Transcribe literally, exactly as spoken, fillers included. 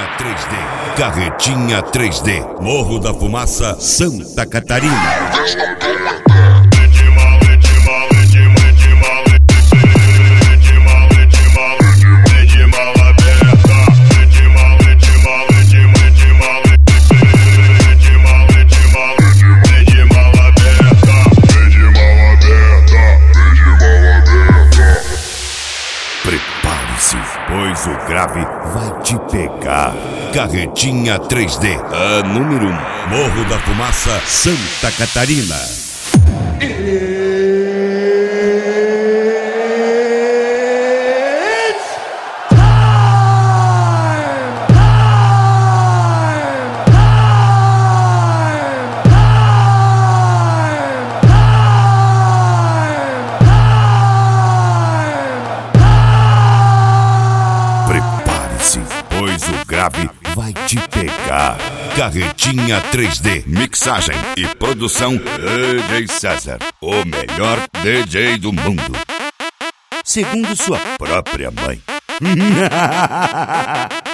três D. Carretinha três D. Morro da Fumaça, Santa Catarina. Prepare-se, pois o grave vai te pegar. Carretinha três D, a número um, Morro da Fumaça, Santa Catarina. Prepare-se, pois o grave vai te pegar. Carretinha três D, mixagem e produção D J César, o melhor D J do mundo, segundo sua própria mãe.